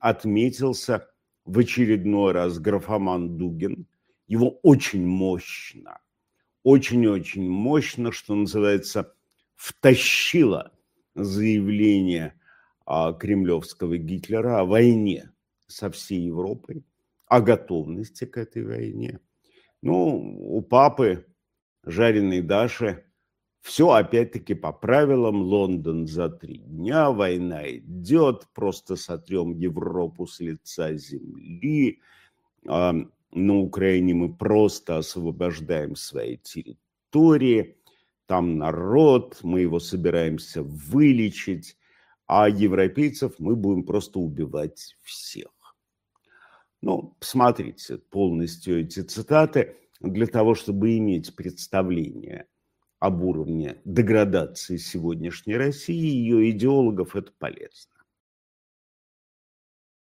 отметился в очередной раз графоман Дугин. Его очень мощно, очень-очень мощно, что называется, втащило заявление кремлевского Гитлера о войне со всей Европой, о готовности к этой войне. Ну, у папы жареной Даши все опять-таки по правилам. Лондон за 3 дня, война идет, просто сотрем Европу с лица земли. На Украине мы просто освобождаем свои территории, там народ, мы его собираемся вылечить, а европейцев мы будем просто убивать всех. Ну, посмотрите полностью эти цитаты для того, чтобы иметь представление об уровне деградации сегодняшней России и ее идеологов, это полезно.